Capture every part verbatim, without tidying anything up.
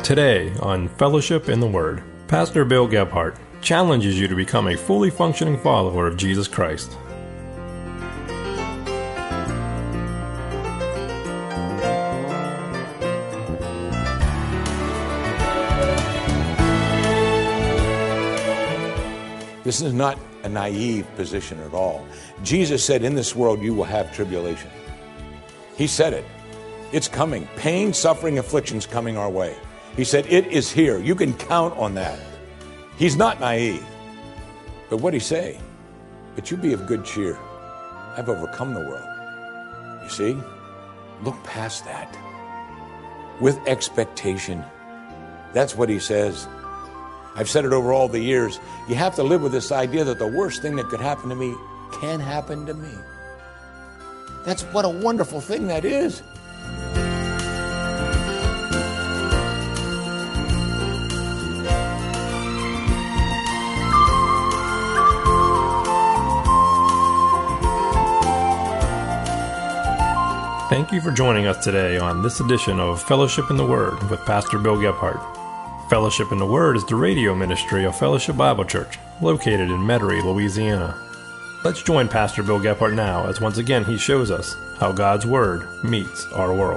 Today on Fellowship in the Word, Pastor Bill Gebhardt challenges you to become a fully functioning follower of Jesus Christ. This is not a naive position at all. Jesus said, in this world you will have tribulation. He said it. It's coming. Pain, suffering, affliction's coming our way. He said, it is here. You can count on that. He's not naive. But what'd he say? But you be of good cheer. I've overcome the world. You see? Look past that. With expectation. That's what he says. I've said it over all the years. You have to live with this idea that the worst thing that could happen to me can happen to me. That's what a wonderful thing that is. Thank you for joining us today on this edition of Fellowship in the Word with Pastor Bill Gebhardt. Fellowship in the Word is the radio ministry of Fellowship Bible Church, located in Metairie, Louisiana. Let's join Pastor Bill Gebhardt now as once again he shows us how God's Word meets our world.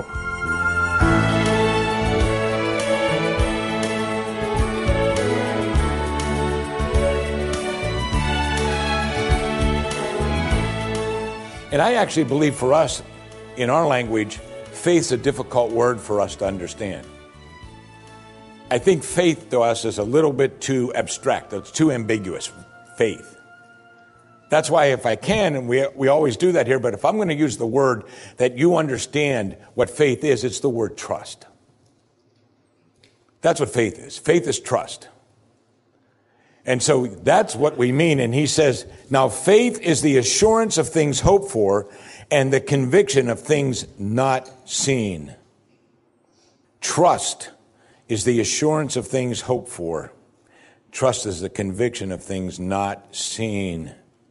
And I actually believe for us, in our language, faith's a difficult word for us to understand. I think faith to us is a little bit too abstract. It's too ambiguous, faith. That's why if I can, and we we always do that here, but if I'm going to use the word that you understand what faith is, it's the word trust. That's what faith is. Faith is trust. And so that's what we mean. And he says, now faith is the assurance of things hoped for and the conviction of things not seen. Trust is the assurance of things hoped for. Trust is the conviction of things not seen.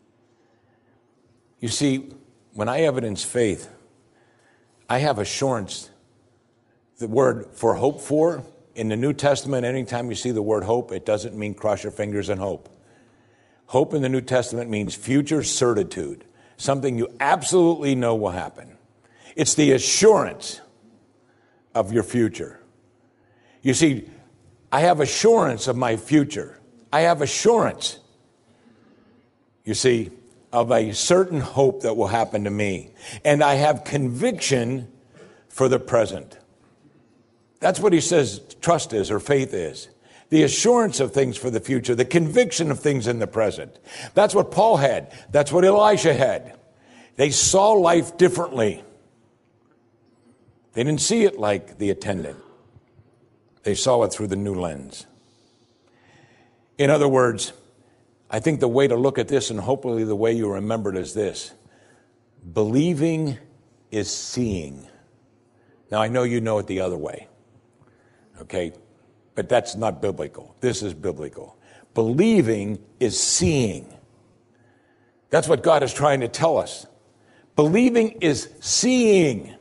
You see, when I evidence faith, I have assurance. The word for hope for, in the New Testament, anytime you see the word hope, it doesn't mean cross your fingers and hope. Hope in the New Testament means future certitude, something you absolutely know will happen. It's the assurance of your future. You see, I have assurance of my future. I have assurance, you see, of a certain hope that will happen to me. And I have conviction for the present. That's what he says trust is, or faith is. The assurance of things for the future, the conviction of things in the present. That's what Paul had. That's what Elisha had. They saw life differently. They didn't see it like the attendant. They saw it through the new lens. In other words, I think the way to look at this, and hopefully the way you remember it, is this. Believing is seeing. Now, I know you know it the other way. Okay? But that's not biblical. This is biblical. Believing is seeing. That's what God is trying to tell us. Believing is seeing.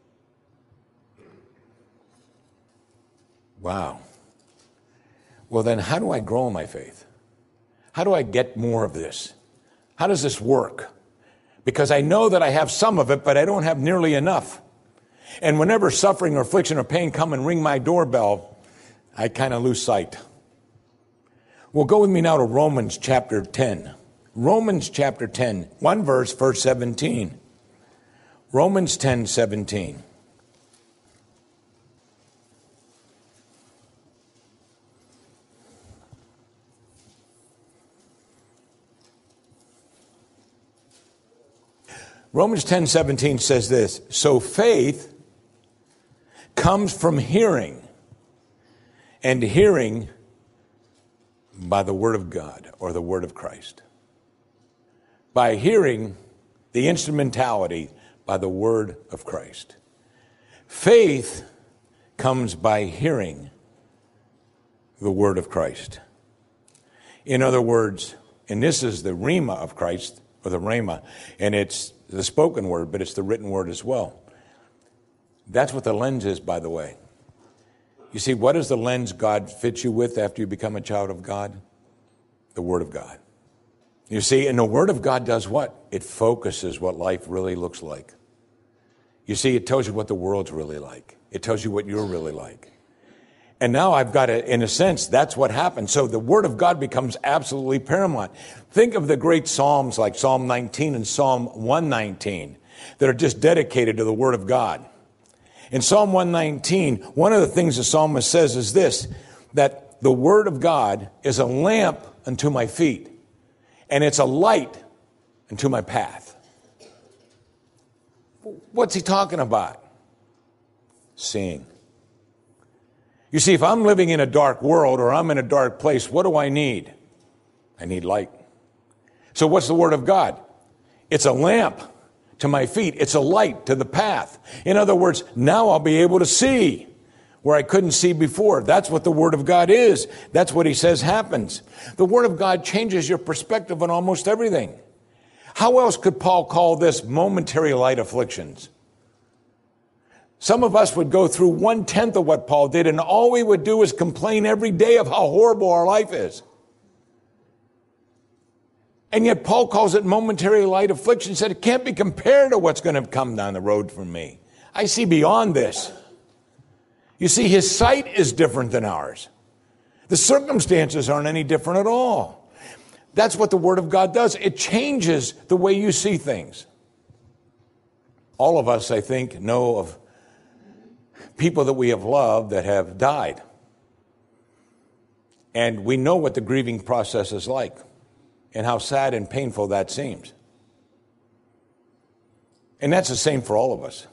Wow. Well, then how do I grow in my faith? How do I get more of this? How does this work? Because I know that I have some of it, but I don't have nearly enough. And whenever suffering or affliction or pain come and ring my doorbell, I kind of lose sight. Well, go with me now to Romans chapter ten. Romans chapter ten, one verse, verse seventeen. Romans ten, seventeen. Romans ten, seventeen says this, so faith comes from hearing, and hearing by the word of God, or the word of Christ. By hearing, the instrumentality, by the word of Christ. Faith comes by hearing the word of Christ. In other words, and this is the rhema of Christ, or the rhema, and it's the spoken word, but it's the written word as well. That's what the lens is, by the way. You see, what is the lens God fits you with after you become a child of God? The Word of God. You see, and the Word of God does what? It focuses what life really looks like. You see, it tells you what the world's really like. It tells you what you're really like. And now I've got to, in a sense, that's what happens. So the Word of God becomes absolutely paramount. Think of the great Psalms like Psalm nineteen and Psalm one nineteen that are just dedicated to the Word of God. In Psalm one nineteen, one of the things the psalmist says is this, that the Word of God is a lamp unto my feet, and it's a light unto my path. What's he talking about? Seeing. You see, if I'm living in a dark world or I'm in a dark place, what do I need? I need light. So what's the Word of God? It's a lamp to my feet. It's a light to the path. In other words, now I'll be able to see where I couldn't see before. That's what the Word of God is. That's what he says happens. The Word of God changes your perspective on almost everything. How else could Paul call this momentary light afflictions? Some of us would go through one-tenth of what Paul did, and all we would do is complain every day of how horrible our life is. And yet Paul calls it momentary light affliction, said it can't be compared to what's going to come down the road for me. I see beyond this. You see, his sight is different than ours. The circumstances aren't any different at all. That's what the Word of God does. It changes the way you see things. All of us, I think, know of people that we have loved that have died. And we know what the grieving process is like and how sad and painful that seems. And that's the same for all of us.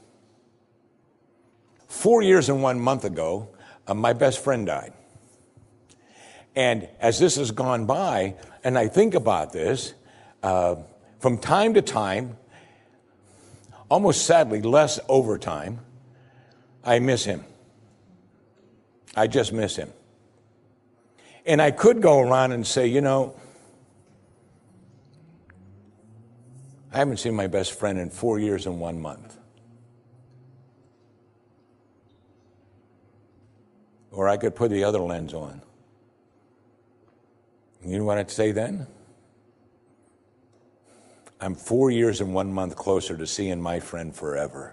Four years and one month ago, uh, my best friend died. And as this has gone by, and I think about this, uh, from time to time, almost sadly, less over time, I miss him. I just miss him. And I could go around and say, you know, I haven't seen my best friend in four years and one month. Or I could put the other lens on. You know what I'd say then? I'm four years and one month closer to seeing my friend forever.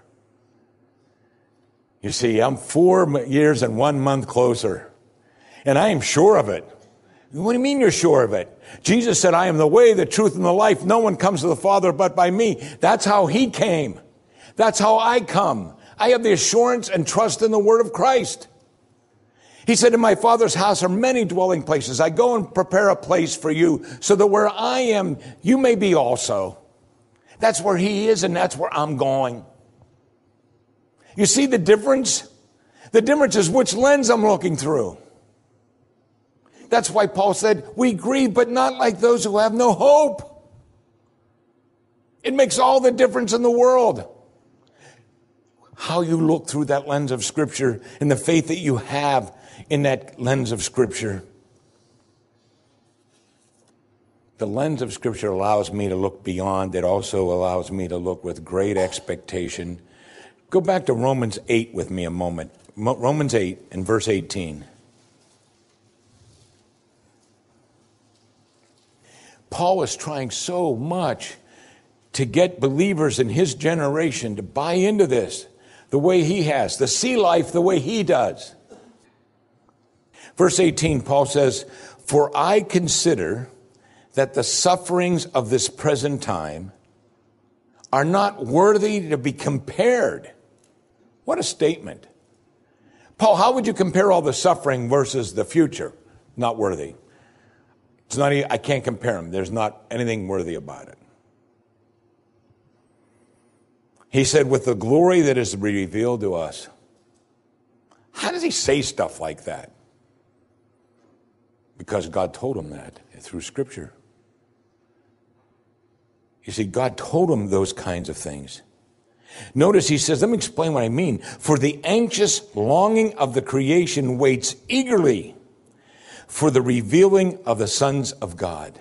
You see, I'm four years and one month closer. And I am sure of it. What do you mean you're sure of it? Jesus said, I am the way, the truth, and the life. No one comes to the Father but by me. That's how he came. That's how I come. I have the assurance and trust in the word of Christ. He said, in my Father's house are many dwelling places. I go and prepare a place for you so that where I am, you may be also. That's where he is, and that's where I'm going. You see the difference? The difference is which lens I'm looking through. That's why Paul said, we grieve, but not like those who have no hope. It makes all the difference in the world. How you look through that lens of Scripture and the faith that you have in that lens of Scripture. The lens of Scripture allows me to look beyond. It also allows me to look with great expectation. Go back to Romans eight with me a moment. Romans eight and verse eighteen. Paul is trying so much to get believers in his generation to buy into this the way he has, to see life the way he does. Verse eighteen, Paul says, for I consider that the sufferings of this present time are not worthy to be compared. What a statement. Paul, how would you compare all the suffering versus the future? Not worthy. It's not, I can't compare them. There's not anything worthy about it. He said, with the glory that is revealed to us. How does he say stuff like that? Because God told him that through Scripture. You see, God told him those kinds of things. Notice he says, let me explain what I mean. For the anxious longing of the creation waits eagerly for the revealing of the sons of God.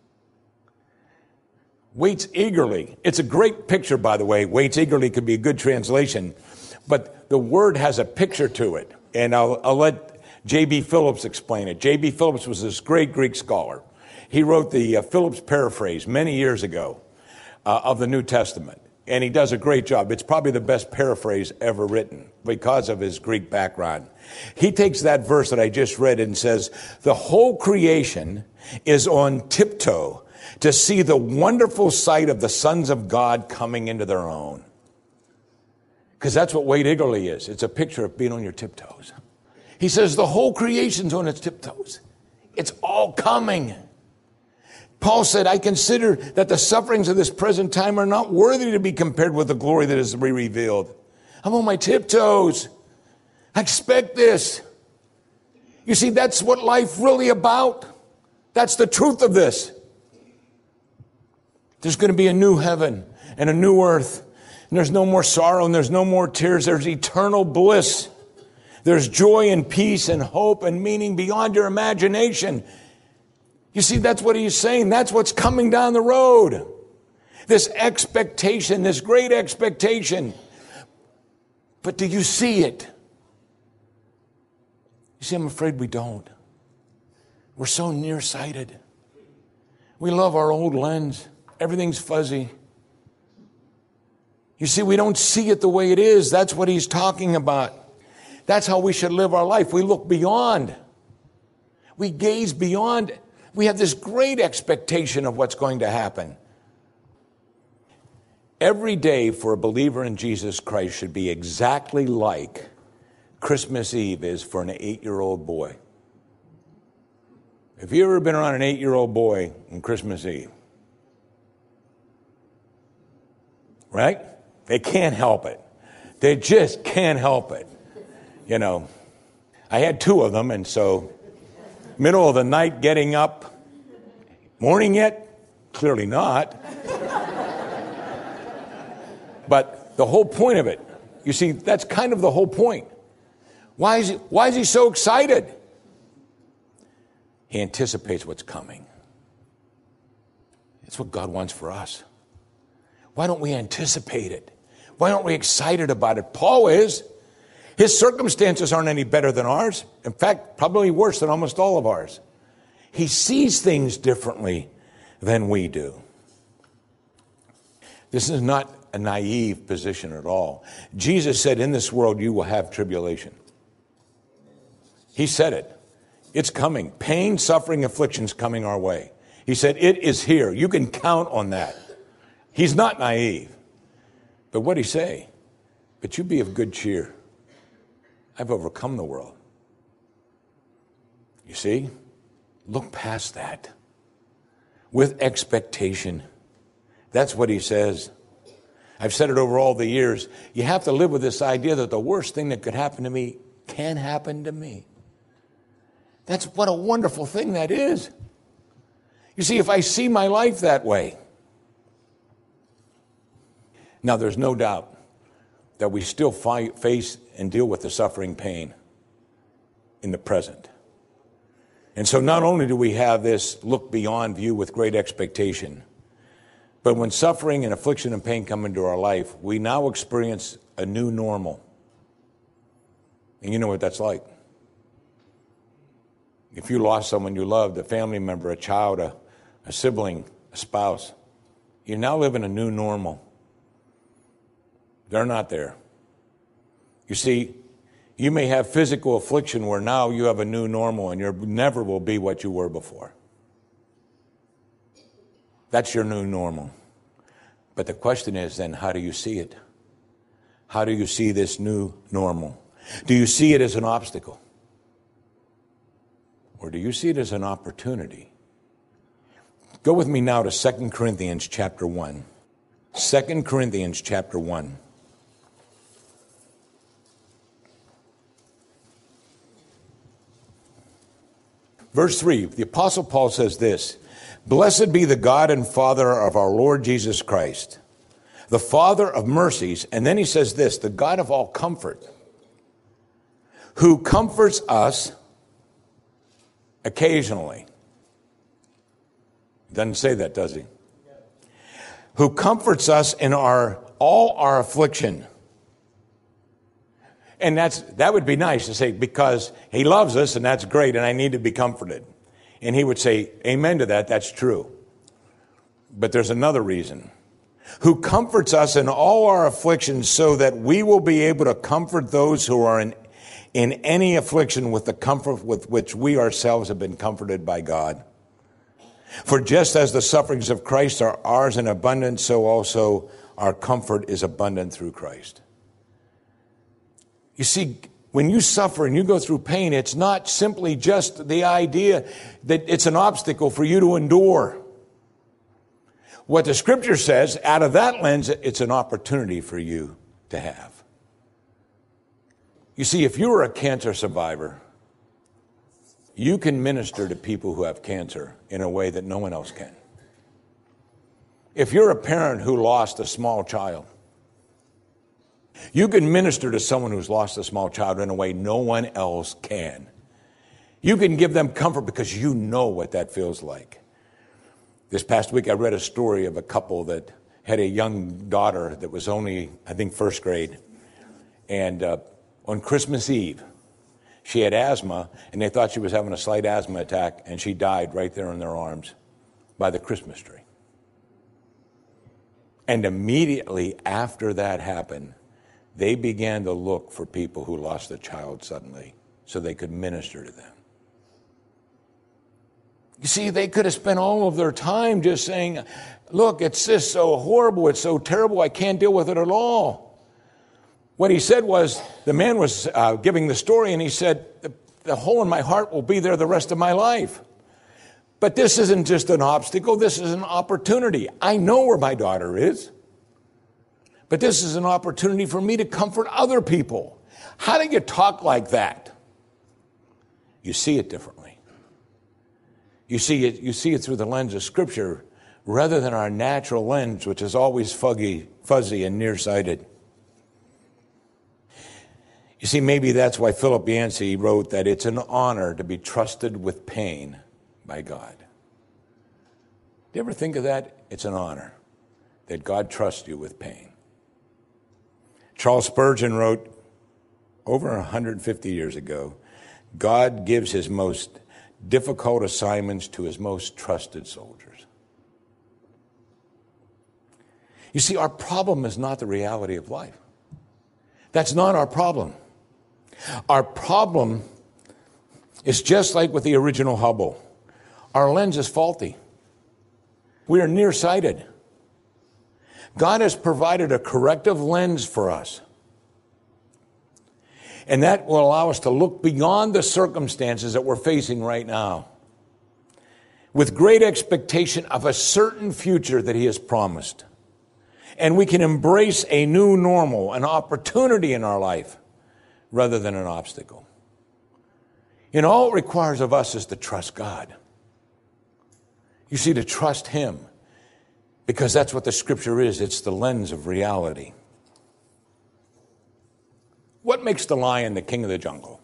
Waits eagerly. It's a great picture, by the way. Waits eagerly could be a good translation. But the word has a picture to it. And I'll, I'll let J B Phillips explain it. J B Phillips was this great Greek scholar. He wrote the uh, Phillips paraphrase many years ago uh, of the New Testament. And he does a great job. It's probably the best paraphrase ever written because of his Greek background. He takes that verse that I just read and says, the whole creation is on tiptoe to see the wonderful sight of the sons of God coming into their own. Because that's what Wade Iggerly is. It's a picture of being on your tiptoes. He says the whole creation's on its tiptoes. It's all coming. Paul said, I consider that the sufferings of this present time are not worthy to be compared with the glory that is to be revealed. I'm on my tiptoes. I expect this. You see, that's what life really about. That's the truth of this. There's going to be a new heaven and a new earth. And there's no more sorrow and there's no more tears. There's eternal bliss. There's joy and peace and hope and meaning beyond your imagination. You see, that's what he's saying. That's what's coming down the road. This expectation, this great expectation. But do you see it? You see, I'm afraid we don't. We're so nearsighted. We love our old lens. Everything's fuzzy. You see, we don't see it the way it is. That's what he's talking about. That's how we should live our life. We look beyond. We gaze beyond. We have this great expectation of what's going to happen. Every day for a believer in Jesus Christ should be exactly like Christmas Eve is for an eight-year-old boy. Have you ever been around an eight-year-old boy on Christmas Eve? Right? They can't help it. They just can't help it. You know, I had two of them, and so middle of the night getting up, morning yet? Clearly not. But the whole point of it, you see, that's kind of the whole point. Why is he, why is he so excited? He anticipates what's coming. It's what God wants for us. Why don't we anticipate it? Why aren't we excited about it? Paul is. His circumstances aren't any better than ours. In fact, probably worse than almost all of ours. He sees things differently than we do. This is not a naive position at all. Jesus said, in this world you will have tribulation. He said it. It's coming. Pain, suffering, afflictions coming our way. He said, it is here. You can count on that. He's not naive. But what did he say? But you be of good cheer. I've overcome the world. You see? Look past that. With expectation. That's what he says. I've said it over all the years. You have to live with this idea that the worst thing that could happen to me can happen to me. That's what a wonderful thing that is. You see, if I see my life that way. Now, there's no doubt that we still fight, face and deal with the suffering pain in the present. And so not only do we have this look beyond view with great expectation, but when suffering and affliction and pain come into our life, we now experience a new normal. And you know what that's like. If you lost someone you loved, a family member, a child, a, a sibling, a spouse, you now live in a new normal. They're not there. You see, you may have physical affliction where now you have a new normal and you never will be what you were before. That's your new normal. But the question is then, how do you see it? How do you see this new normal? Do you see it as an obstacle? Or do you see it as an opportunity? Go with me now to Second Corinthians chapter one. Second Corinthians chapter one. Verse three, the Apostle Paul says this, "Blessed be the God and Father of our Lord Jesus Christ, the Father of mercies," and then he says this, "the God of all comfort, who comforts us occasionally." Doesn't say that, does he? Who comforts us in our all our affliction. And that's that would be nice to say, because he loves us, and that's great, and I need to be comforted. And he would say, amen to that, that's true. But there's another reason. Who comforts us in all our afflictions, so that we will be able to comfort those who are in, in any affliction with the comfort with which we ourselves have been comforted by God. For just as the sufferings of Christ are ours in abundance, so also our comfort is abundant through Christ. You see, when you suffer and you go through pain, it's not simply just the idea that it's an obstacle for you to endure. What the Scripture says, out of that lens, it's an opportunity for you to have. You see, if you are a cancer survivor, you can minister to people who have cancer in a way that no one else can. If you're a parent who lost a small child, you can minister to someone who's lost a small child in a way no one else can. You can give them comfort because you know what that feels like. This past week, I read a story of a couple that had a young daughter that was only, I think, first grade. And uh, on Christmas Eve, she had asthma, and they thought she was having a slight asthma attack, and she died right there in their arms by the Christmas tree. And immediately after that happened, they began to look for people who lost a child suddenly so they could minister to them. You see, they could have spent all of their time just saying, look, it's just so horrible, it's so terrible, I can't deal with it at all. What he said was, the man was uh, giving the story, and he said, the, the hole in my heart will be there the rest of my life. But this isn't just an obstacle, this is an opportunity. I know where my daughter is. But this is an opportunity for me to comfort other people. How do you talk like that? You see it differently. You see it, you see it through the lens of Scripture rather than our natural lens, which is always fuzzy, fuzzy and nearsighted. You see, maybe that's why Philip Yancey wrote that it's an honor to be trusted with pain by God. Do you ever think of that? It's an honor that God trusts you with pain. Charles Spurgeon wrote over one hundred fifty years ago, God gives his most difficult assignments to his most trusted soldiers. You see, our problem is not the reality of life. That's not our problem. Our problem is just like with the original Hubble. Our lens is faulty. We are nearsighted. God has provided a corrective lens for us. And that will allow us to look beyond the circumstances that we're facing right now with great expectation of a certain future that he has promised. And we can embrace a new normal, an opportunity in our life, rather than an obstacle. And all it requires of us is to trust God. You see, to trust him, because that's what the Scripture is. It's the lens of reality. What makes the lion the king of the jungle?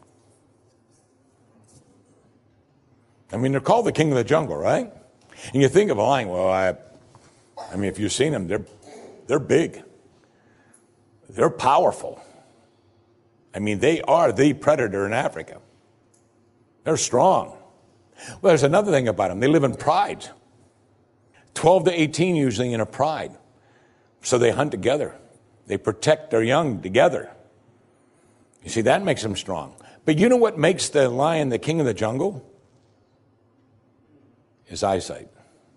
I mean, they're called the king of the jungle, right? And you think of a lion, well, I, I mean, if you've seen them, they're, they're big. They're powerful. I mean, they are the predator in Africa. They're strong. Well, there's another thing about them. They live in prides. twelve to eighteen usually in a pride. So they hunt together. They protect their young together. You see, that makes them strong. But you know what makes the lion the king of the jungle? His eyesight.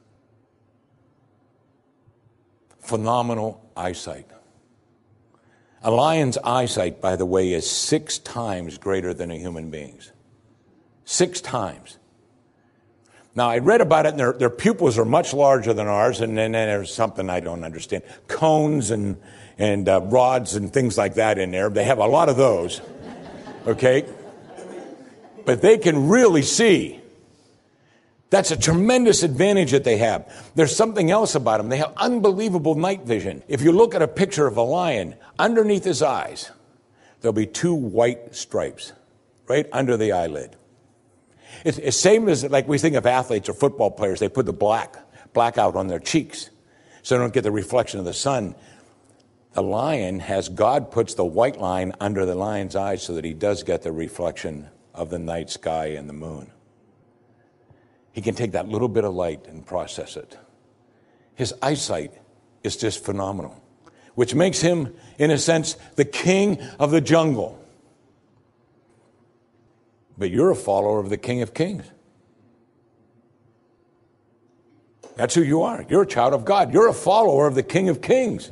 Phenomenal eyesight. A lion's eyesight, by the way, is six times greater than a human being's. Six times. Now, I read about it, and their, their pupils are much larger than ours, and then there's something I don't understand. Cones and, and uh, rods and things like that in there. They have a lot of those, okay? But they can really see. That's a tremendous advantage that they have. There's something else about them. They have unbelievable night vision. If you look at a picture of a lion, underneath his eyes, there'll be two white stripes right under the eyelid. It's the same as like we think of athletes or football players. They put the black, black out on their cheeks so they don't get the reflection of the sun. The lion has, God puts the white line under the lion's eyes so that he does get the reflection of the night sky and the moon. He can take that little bit of light and process it. His eyesight is just phenomenal, which makes him, in a sense, the king of the jungle. But you're a follower of the King of Kings. That's who you are. You're a child of God. You're a follower of the King of Kings.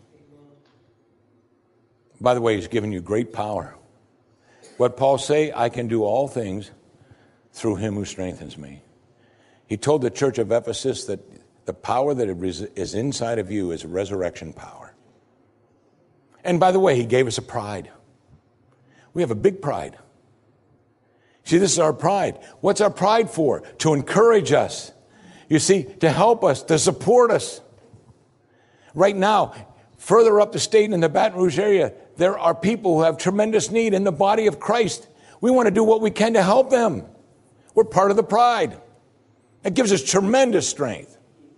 By the way, he's given you great power. What Paul say? I can do all things through him who strengthens me. He told the church of Ephesus that the power that is inside of you is resurrection power. And by the way, he gave us a pride. We have a big pride. See, this is our pride. What's our pride for? To encourage us. You see, to help us, to support us. Right now, further up the state in the Baton Rouge area, there are people who have tremendous need in the body of Christ. We want to do what we can to help them. We're part of the pride. It gives us tremendous strength.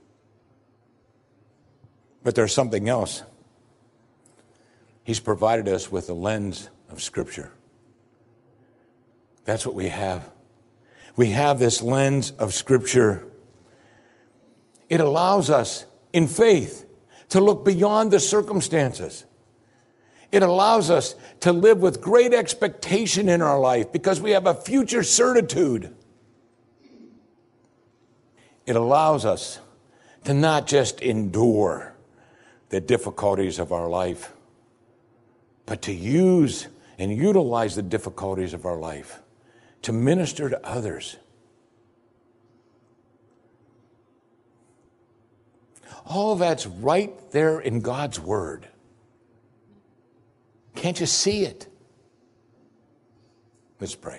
But there's something else. He's provided us with a lens of Scripture. That's what we have. We have this lens of Scripture. It allows us, in faith, to look beyond the circumstances. It allows us to live with great expectation in our life because we have a future certitude. It allows us to not just endure the difficulties of our life, but to use and utilize the difficulties of our life to minister to others. All that's right there in God's Word. Can't you see it? Let's pray.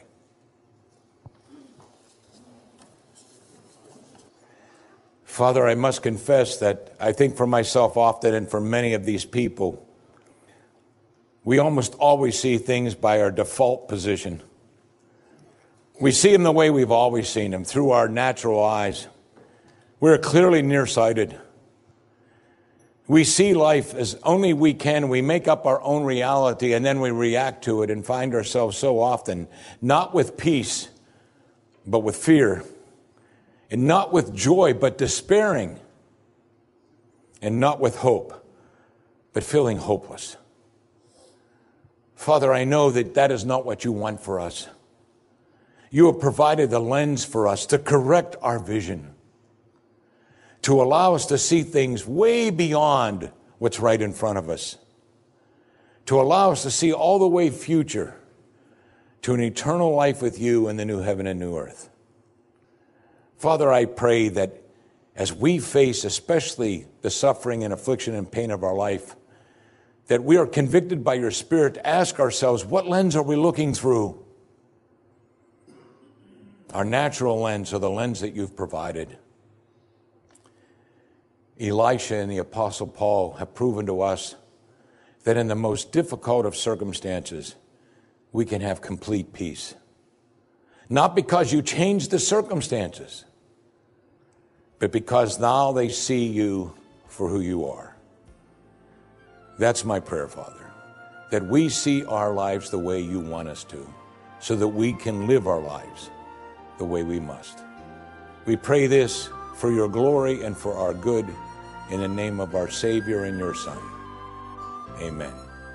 Father, I must confess that I think for myself often and for many of these people, we almost always see things by our default position. We see them the way we've always seen them, through our natural eyes. We're clearly nearsighted. We see life as only we can. We make up our own reality and then we react to it and find ourselves so often not with peace, but with fear. And not with joy, but despairing. And not with hope, but feeling hopeless. Father, I know that that is not what you want for us. You have provided the lens for us to correct our vision, to allow us to see things way beyond what's right in front of us, to allow us to see all the way future to an eternal life with you in the new heaven and new earth. Father, I pray that as we face especially the suffering and affliction and pain of our life, that we are convicted by your Spirit to ask ourselves, what lens are we looking through? Our natural lens or the lens that you've provided. Elisha and the Apostle Paul have proven to us that in the most difficult of circumstances, we can have complete peace. Not because you changed the circumstances, but because now they see you for who you are. That's my prayer, Father, that we see our lives the way you want us to, so that we can live our lives the way we must. We pray this for your glory and for our good, in the name of our Savior and your Son. Amen.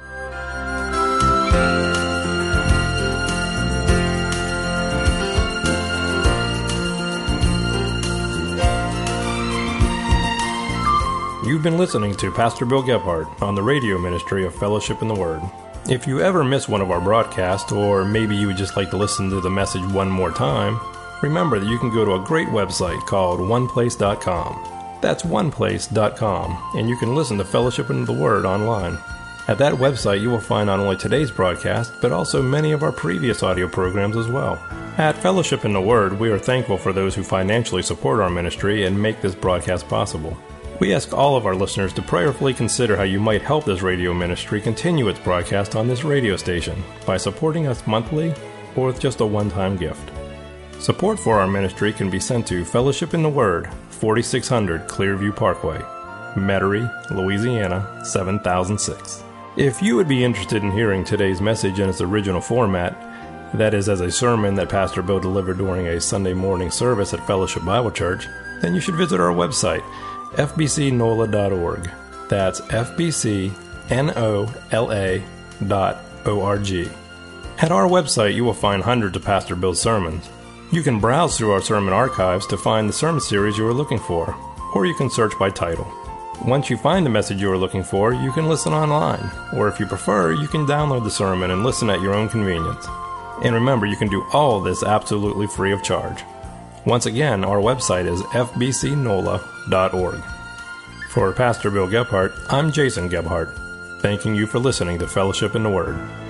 You've been listening to Pastor Bill Gebhardt on the radio ministry of Fellowship in the Word. If you ever miss one of our broadcasts, or maybe you would just like to listen to the message one more time, remember that you can go to a great website called one place dot com. That's one place dot com, and you can listen to Fellowship in the Word online. At that website, you will find not only today's broadcast, but also many of our previous audio programs as well. At Fellowship in the Word, we are thankful for those who financially support our ministry and make this broadcast possible. We ask all of our listeners to prayerfully consider how you might help this radio ministry continue its broadcast on this radio station by supporting us monthly or with just a one-time gift. Support for our ministry can be sent to Fellowship in the Word, forty-six hundred Clearview Parkway. Metairie, Louisiana, seven thousand six. If you would be interested in hearing today's message in its original format, that is as a sermon that Pastor Bill delivered during a Sunday morning service at Fellowship Bible Church, then you should visit our website, f b c nola dot org. That's f b c nola dot org. At our website, you will find hundreds of Pastor Bill's sermons. You can browse through our sermon archives to find the sermon series you are looking for, or you can search by title. Once you find the message you are looking for, you can listen online, or if you prefer, you can download the sermon and listen at your own convenience. And remember, you can do all of this absolutely free of charge. Once again, our website is f b c nola dot org. For Pastor Bill Gebhardt, I'm Jason Gebhardt, thanking you for listening to Fellowship in the Word.